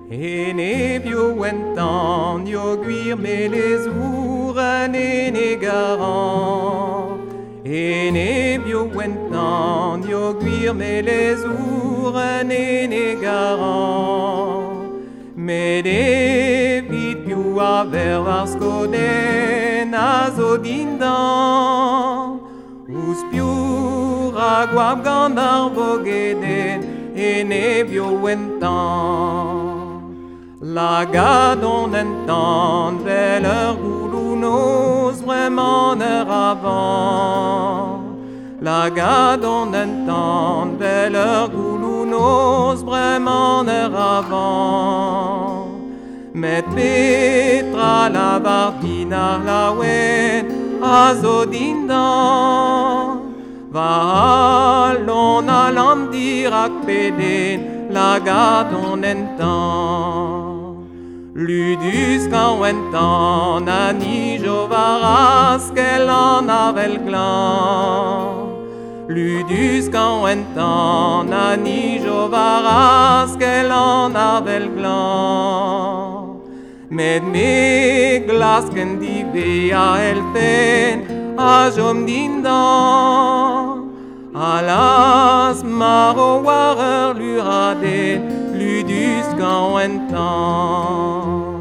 ne bio entan io guir me les ouren ne garan. Ne bio entan io guir me les ouren ne garan. Me devit più aver varskoden a zo dindan. Us più raguab gandar bogeden ne bio entan. La gadon entan veler goulounos vraiment avant. La gadon entan veler goulounos vraiment avant. Met Petra la bardinar la wen a zo dindan. Va l'on a l'am dirak peden la gadon entan. Ludus quand entan a ni jovaras qu'elle en avel glan. Ludus quand entan a ni jovaras qu'elle en avel glan. Med me glasken di vea elfen a jom dindan. Alas maro warer luraden ludus quand entan.